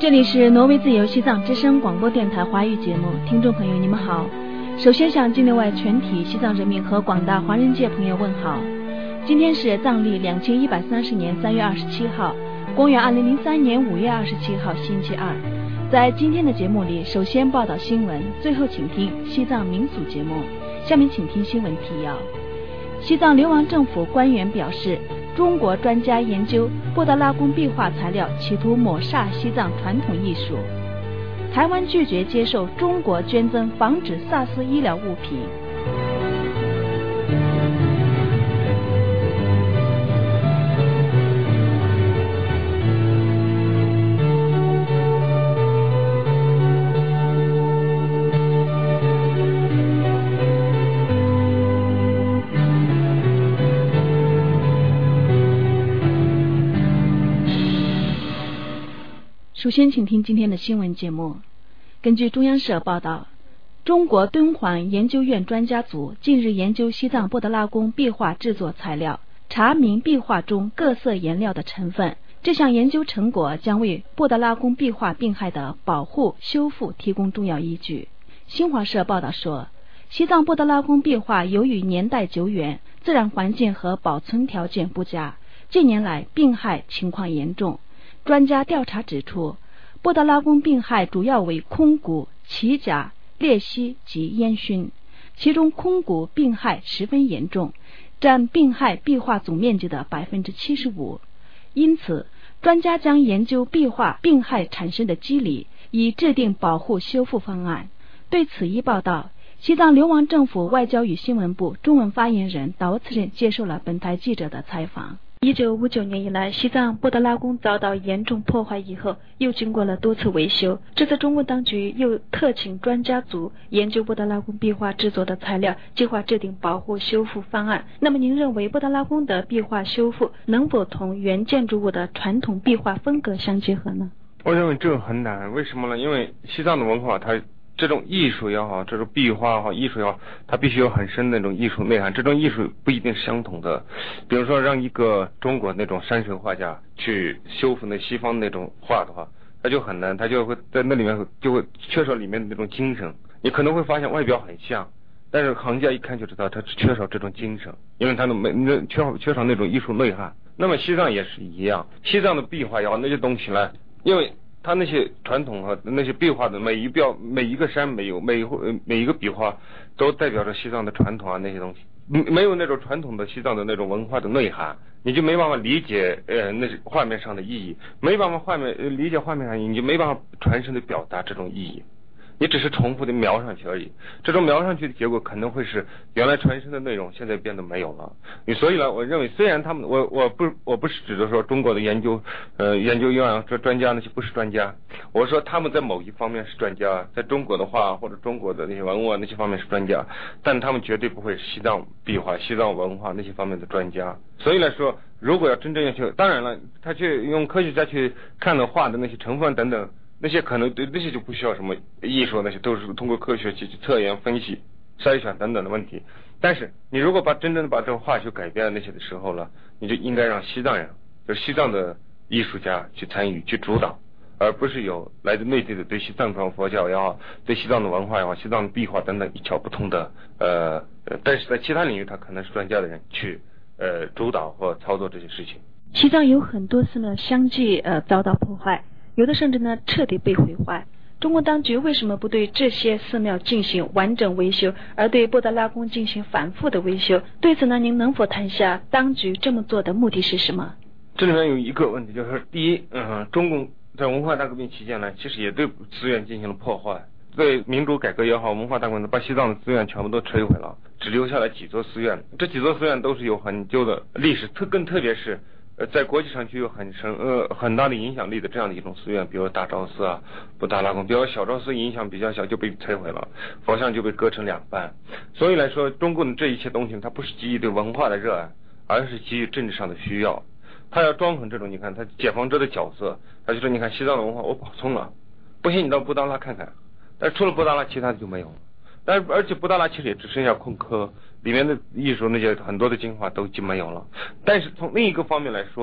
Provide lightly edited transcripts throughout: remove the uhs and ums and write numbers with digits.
这里是挪威自由西藏之声广播电台华语节目，听众朋友你们好。首先向境内外全体西藏人民和广大华人界朋友问好。今天是藏历2130年3月27号，公元2003年5月27号星期二。在今天的节目里，首先报道新闻，最后请听西藏民俗节目。下面请听新闻提要。西藏流亡政府官员表示，中国专家研究布达拉宫壁画材料，企图抹煞西藏传统艺术。台湾拒绝接受中国捐赠防止萨斯医疗物品。首先请听今天的新闻节目。根据中央社报道，中国敦煌研究院专家组近日研究西藏布达拉宫壁画制作材料，查明壁画中各色颜料的成分。这项研究成果将为布达拉宫壁画病害的保护修复提供重要依据。新华社报道说，西藏布达拉宫壁画由于年代久远，自然环境和保存条件不佳，近年来病害情况严重。专家调查指出，布达拉宫病害主要为空谷、起甲、裂隙及烟熏，其中空谷病害十分严重，占病害壁画总面积的 75%。 因此，专家将研究壁画病害产生的机理，以制定保护修复方案。对此一报道，西藏流亡政府外交与新闻部中文发言人岛此人接受了本台记者的采访。1959年以来，西藏布达拉宫遭到严重破坏以后，又经过了多次维修。这次中国当局又特请专家组研究布达拉宫壁画制作的材料，计划制定保护修复方案。那么您认为布达拉宫的壁画修复能否同原建筑物的传统壁画风格相结合呢？ 我认为这个很难。为什么呢？因为西藏的文化，它这种艺术也好，这种壁画也好，艺术也好，它必须有很深的那种艺术内涵。这种艺术不一定是相同的。比如说，让一个中国那种山水画家去修复那西方那种画的话，他就很难，他就会在那里面就会缺少里面的那种精神。你可能会发现外表很像，但是行家一看就知道他是缺少这种精神，因为他的缺少那种艺术内涵。那么西藏也是一样，西藏的壁画也好，那些东西呢，因为他那些传统和那些壁画的每一个山每一个壁画都代表着西藏的传统啊，那些东西没有那种传统的西藏的那种文化的内涵，你就没办法理解那些画面上的意义，没办法理解画面上意义，你就没办法传神的表达这种意义，你只是重复的描上去而已。这种描上去的结果可能会是原来传神的内容现在变得没有了。所以呢，我认为虽然他们我不是指着说中国的研究院啊专家那些不是专家，我说他们在某一方面是专家，在中国的画或者中国的那些文物啊那些方面是专家，但他们绝对不会是西藏壁画西藏文化那些方面的专家。所以来说，如果要真正要去，当然了，他去用科学家去看了画的那些成分等等，那些可能对那些就不需要什么艺术，那些都是通过科学去测验分析筛选等等的问题。但是你如果真正的把这个画去改变那些的时候了，你就应该让西藏人，就是西藏的艺术家去参与去主导，而不是有来自内地的对西藏传佛教也好，对西藏的文化也好，西藏的壁画等等一窍不通的但是在其他领域他可能是专家的人去主导或操作这些事情。 西藏有很多寺庙相继遭到破坏，有的甚至呢彻底被毁坏。中国当局为什么不对这些寺庙进行完整维修，而对布达拉宫进行反复的维修？对此呢，您能否谈下当局这么做的目的是什么？ 这里面有一个问题，就是第一，中共在文化大革命期间呢，其实也对资源进行了破坏。对民主改革也好，文化大革命把西藏的资源全部都摧毁了，只留下来几座寺院。这几座寺院都是有很久的历史，更特别是在国际上具有很大的影响力的这样的一种寺院，比如大昭寺啊、布达拉宫，比如小昭寺影响比较小就被摧毁了，佛像就被割成两半。所以来说，中共的这一切东西它不是基于对文化的热爱，而是基于政治上的需要。他要装成这种，你看他解放者的角色，他就说你看西藏的文化我保存了，不信你到布达拉看看，但是除了布达拉其他的就没有了。而且布达拉其实也只剩下空壳，里面的艺术那些很多的精华都已经没有了。但是从另一个方面来说，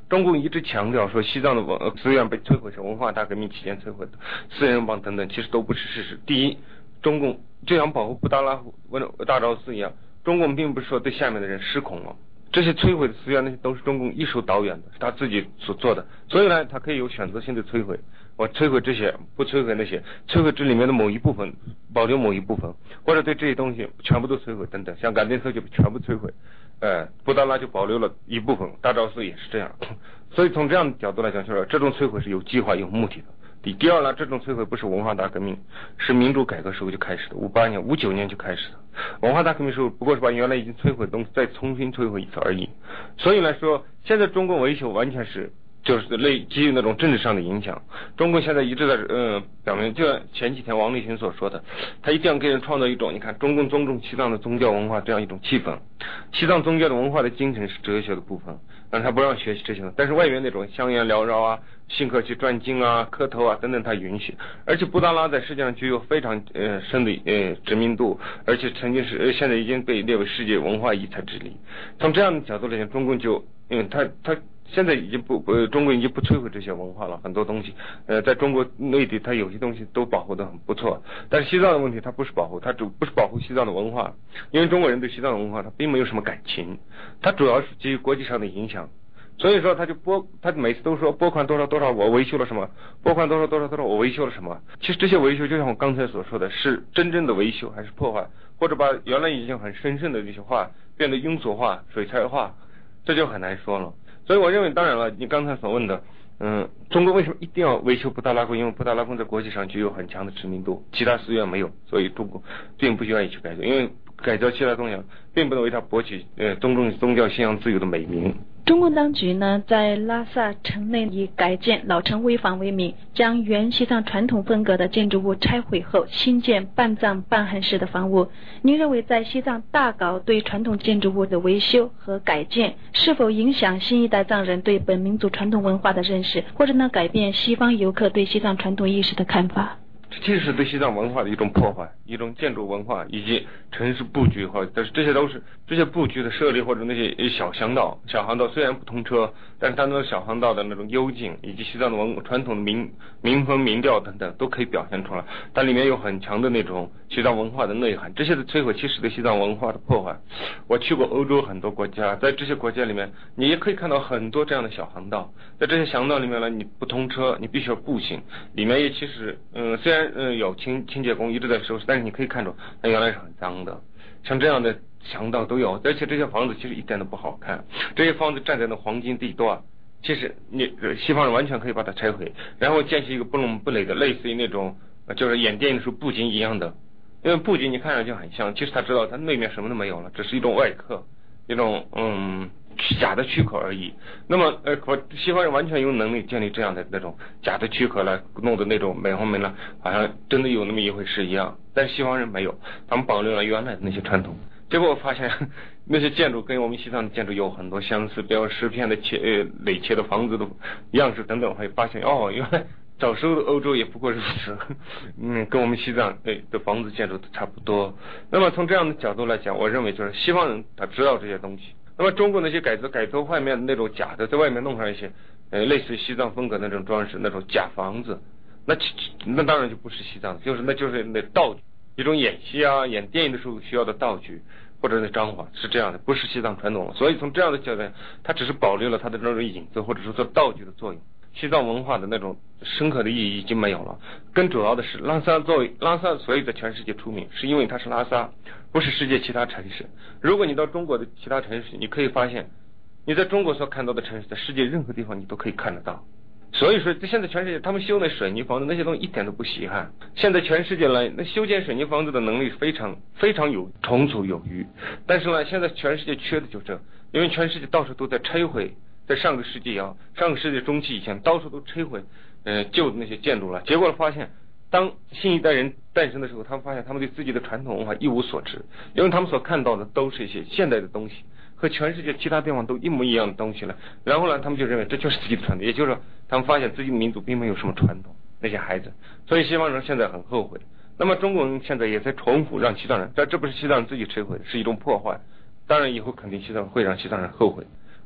中共一直强调说西藏的资源被摧毁是文化大革命期间摧毁的，四人帮等等，其实都不是事实。第一，中共就像保护布达拉宫、大昭寺一样，中共并不是说对下面的人失控了。这些摧毁的资源那些都是中共一手导演的，是他自己所做的，所以呢，他可以有选择性的摧毁，我摧毁这些，不摧毁那些，摧毁这里面的某一部分，保留某一部分，或者对这些东西全部都摧毁等等，像甘殿寺就全部摧毁，布达拉就保留了一部分，大昭寺也是这样，所以从这样的角度来讲，就是这种摧毁是有计划、有目的的。第二呢，这种摧毁不是文化大革命，是民主改革时候就开始的，58年、59年就开始的。文化大革命时候不过是把原来已经摧毁的东西再重新摧毁一次而已。所以来说，现在中共维修完全是就是基于那种政治上的影响。中共现在一直在表明，就像前几天王立群所说的，他一定要给人创造一种你看中共尊重西藏的宗教文化这样一种气氛。西藏宗教的文化的精神是哲学的部分，但他不让学习这些，但是外面那种香烟缭绕啊、信客去转经啊、磕头啊等等他允许。而且布达拉在世界上具有非常深的知名度，而且曾经是现在已经被列为世界文化遗产之一。从这样的角度来讲，中共就他现在已经中国已经不摧毁这些文化了，很多东西在中国内地它有些东西都保护得很不错。但是西藏的问题它不是保护，它不是保护西藏的文化，因为中国人对西藏的文化它并没有什么感情，它主要是基于国际上的影响。所以说他每次都说拨款多少多少我维修了什么，拨款多少多少多少我维修了什么。其实这些维修就像我刚才所说的，是真正的维修还是破坏，或者把原来已经很神圣的这些话变得庸俗化、水彩化，这就很难说了。所以我认为，当然了，你刚才所问的，中国为什么一定要维修布达拉宫？因为布达拉宫在国际上具有很强的知名度，其他寺院没有，所以中国并不愿意去改造，因为改造其他宗教并不能为他博取尊重宗教信仰自由的美名。 中共当局呢，在拉萨城内以改建老城危房为名，将原西藏传统风格的建筑物拆毁后，新建半藏半汉式的房屋。您认为在西藏大搞对传统建筑物的维修和改建，是否影响新一代藏人对本民族传统文化的认识，或者呢改变西方游客对西藏传统意识的看法？ 这其实是对西藏文化的一种破坏，一种建筑文化以及城市布局但是这些都是这些布局的设立，或者那些小航道虽然不通车，但是它那小航道的那种幽静，以及西藏的传统的民风民调等等都可以表现出来，它里面有很强的那种西藏文化的内涵。这些的摧毁其实对西藏文化的破坏。我去过欧洲很多国家，在这些国家里面你也可以看到很多这样的小航道，在这些小航道里面呢，你不通车，你必须要步行，里面也其实虽然有清洁工一直在收拾，但是你可以看出它原来是很脏的。像这样的强盗都有，而且这些房子其实一点都不好看。这些房子站在那黄金地段，其实西方人完全可以把它拆毁，然后建起一个不伦不类的，类似于那种就是演电影的时候布景一样的。因为布景你看上去很像，其实他知道他内面什么都没有了，只是一种外壳，一种假的躯壳而已。那么西方人完全有能力建立这样的那种假的躯壳来弄的那种美轮美奂，好像真的有那么一回事一样。但西方人没有，他们保留了原来的那些传统。结果我发现那些建筑跟我们西藏的建筑有很多相似，比如石片的垒切的房子的样式等等，会发现原来早时候的欧洲也不过如此，跟我们西藏的房子建筑都差不多。那么从这样的角度来讲，我认为就是西方人他知道这些东西。那么中国那些改造外面的那种假的，在外面弄上一些类似于西藏风格的那种装饰，那种假房子，那当然就不是西藏，就是那道具，一种演戏啊、演电影的时候需要的道具或者那张法是这样的，不是西藏传统了。所以从这样的角度，它只是保留了它的那种影子，或者是做道具的作用。西藏文化的那种深刻的意义已经没有了。更主要的是，拉萨所以在全世界出名，是因为它是拉萨，不是世界其他城市。如果你到中国的其他城市，你可以发现，你在中国所看到的城市，在世界任何地方你都可以看得到。所以说，现在全世界他们修那水泥房子那些东西一点都不稀罕。现在全世界来，那修建水泥房子的能力非常非常充足有余。但是呢，现在全世界缺的就这，因为全世界到处都在拆毁。在上个世纪中期以前，到处都摧毁旧的那些建筑了。结果发现，当新一代人诞生的时候，他们发现他们对自己的传统文化一无所知，因为他们所看到的都是一些现代的东西，和全世界其他地方都一模一样的东西了。然后呢，他们就认为这就是自己的传统，也就是说，他们发现自己的民族并没有什么传统。那些孩子，所以西方人现在很后悔。那么中国人现在也在重复让西藏人，这不是西藏人自己摧毁的，是一种破坏。当然以后肯定西藏会让西藏人后悔。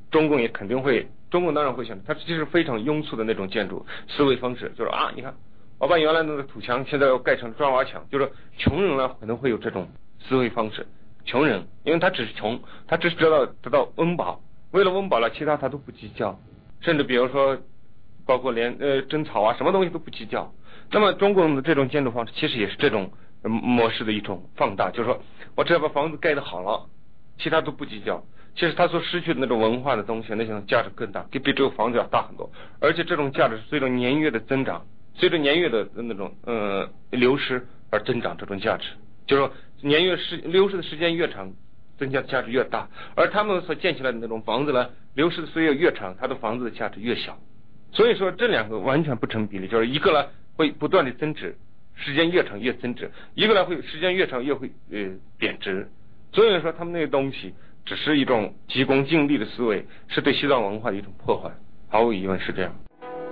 中共当然会选择，它其实非常庸俗的那种建筑思维方式，就是你看我把原来那个土墙现在要盖成砖瓦墙，就是穷人呢可能会有这种思维方式。穷人因为他只是穷，他只是得到温饱，为了温饱了其他他都不计较，甚至比如说包括连争吵什么东西都不计较。那么中国的这种建筑方式其实也是这种模式的一种放大，就是说我只要把房子盖得好了，其他都不计较。其实他所失去的那种文化的东西，那种价值更大，比这个房子要大很多。而且这种价值是随着年月的增长，随着年月的那种流失而增长，这种价值就是说流失的时间越长，增加的价值越大。而他们所建起来的那种房子呢，流失的岁月越长，它的房子的价值越小。所以说这两个完全不成比例，就是一个呢会不断的增值，时间越长越增值，一个呢会时间越长越会贬值。所以说他们那个东西只是一种急功近利的思维，是对西藏文化的一种破坏，毫无疑问是这样。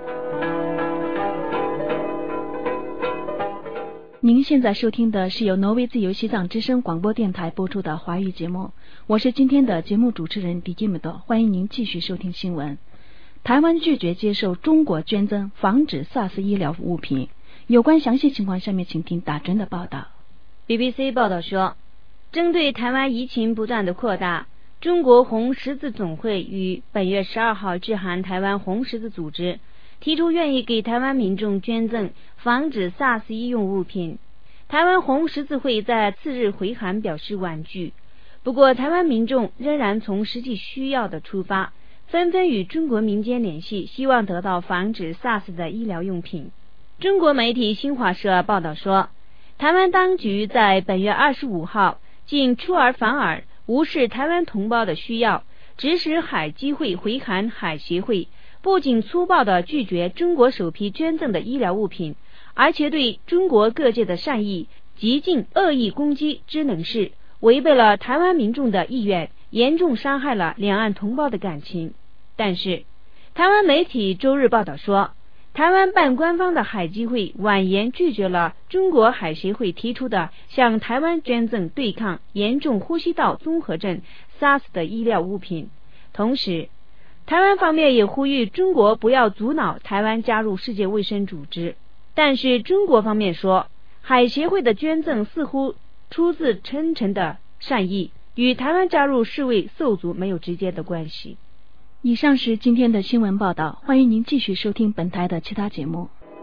您现在收听的是由挪威自由西藏之声广播电台播出的华语节目，我是今天的节目主持人迪基姆多，欢迎您继续收听新闻。台湾拒绝接受中国捐赠防止 SARS 医疗物品，有关详细情况下面请听打针的报道。 BBC 报道说，针对台湾疫情不断的扩大，中国红十字总会于本月12号致函台湾红十字组织，提出愿意给台湾民众捐赠防止 SARS 医用物品。台湾红十字会在次日回函表示婉拒，不过台湾民众仍然从实际需要的出发，纷纷与中国民间联系，希望得到防止 SARS 的医疗用品。中国媒体新华社报道说，台湾当局在本月25号竟出尔反尔，无视台湾同胞的需要，指使海基会回函海协会，不仅粗暴地拒绝中国首批捐赠的医疗物品，而且对中国各界的善意极尽恶意攻击之能事，违背了台湾民众的意愿，严重伤害了两岸同胞的感情。但是台湾媒体周日报道说，台湾半官方的海基会婉言拒绝了中国海协会提出的向台湾捐赠对抗严重呼吸道综合症 SARS 的医疗物品。同时台湾方面也呼吁中国不要阻挠台湾加入世界卫生组织，但是中国方面说，海协会的捐赠似乎出自真诚的善意，与台湾加入世卫受阻没有直接的关系。 以上是今天的新闻报道，欢迎您继续收听本台的其他节目。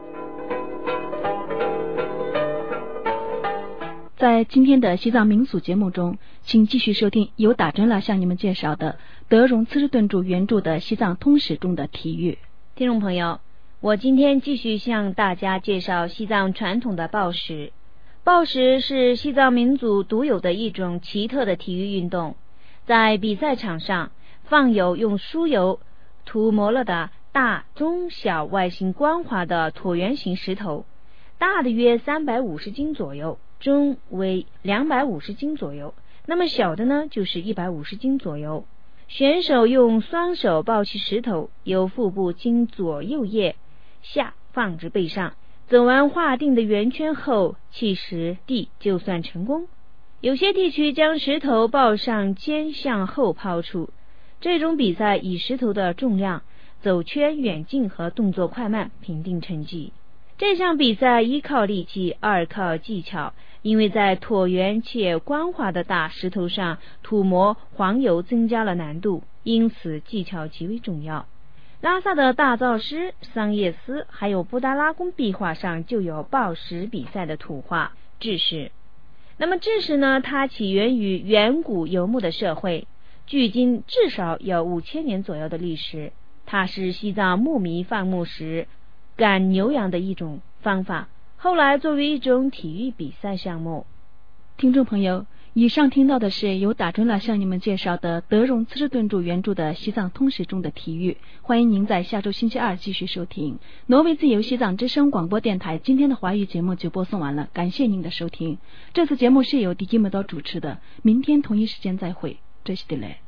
在今天的西藏民俗节目中，请继续收听由打针了向你们介绍的德荣次日顿著原著的西藏通史中的体育。 听众朋友，我今天继续向大家介绍西藏传统的抱石。抱石是西藏民族独有的一种奇特的体育运动，在比赛场上放有用酥油涂抹了的大、中、小外形光滑的椭圆形石头，大的约350斤左右，中为250斤左右，那么小的呢就是150斤左右。选手用双手抱起石头，由腹部经左右腋下放至背上，走完划定的圆圈后弃石地就算成功。有些地区将石头抱上肩向后抛出。这种比赛以石头的重量、走圈远近和动作快慢评定成绩。这项比赛一靠力气，二靠技巧，因为在椭圆且光滑的大石头上涂抹黄油增加了难度，因此技巧极为重要。拉萨的大造师、桑叶寺还有布达拉宫壁画上就有抱石比赛的图画制石。那么制石呢，它起源于远古游牧的社会，距今至少有5000年左右的历史。它是西藏牧民放牧时赶牛羊的一种方法，后来作为一种体育比赛项目。 听众朋友，以上听到的是由打针了向你们介绍的德荣次日顿著原著的西藏通史中的体育，欢迎您在下周星期二继续收听。挪威自由西藏之声广播电台今天的华语节目就播送完了，感谢您的收听。这次节目是由迪基莫多主持的，明天同一时间再会，这是的嘞。